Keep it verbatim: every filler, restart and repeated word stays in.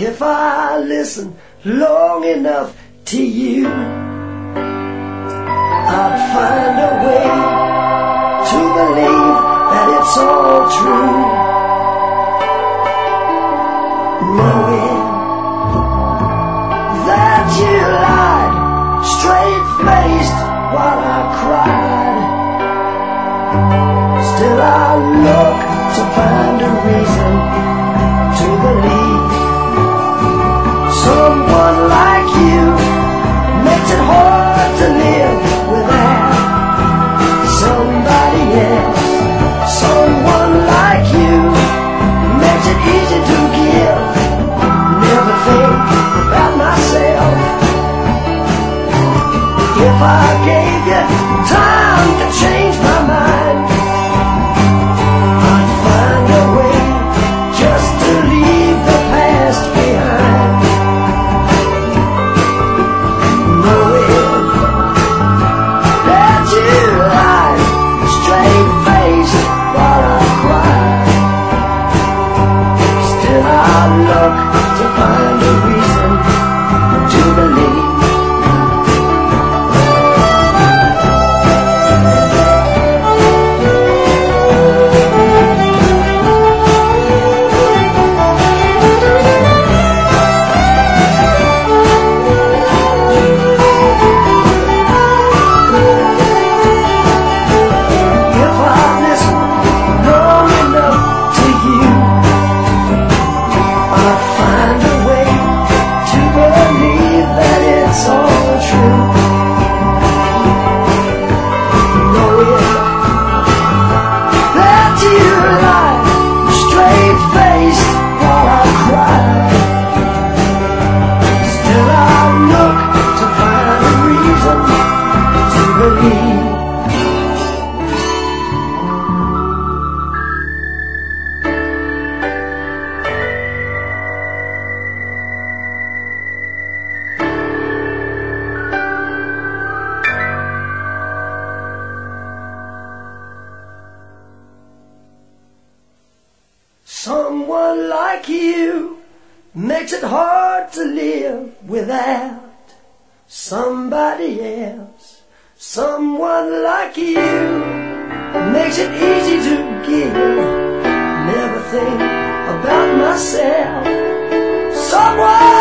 If I listen long enough to you, I'd find a way to believe that it's all true. Knowing that you lied straight-faced while I cried, still I look to find a reason to believe. Someone like you makes it hard to live without somebody else. Someone like you makes it easy to give. Never think about myself. If I gave you time to change my mind, I'd find a way just to leave the past behind. Knowing that you lied straight-faced while I cried, still I look to find a reason to believe. Someone like you makes it hard to live without somebody else. Someone like you makes it easy to give. Never think about myself. Someone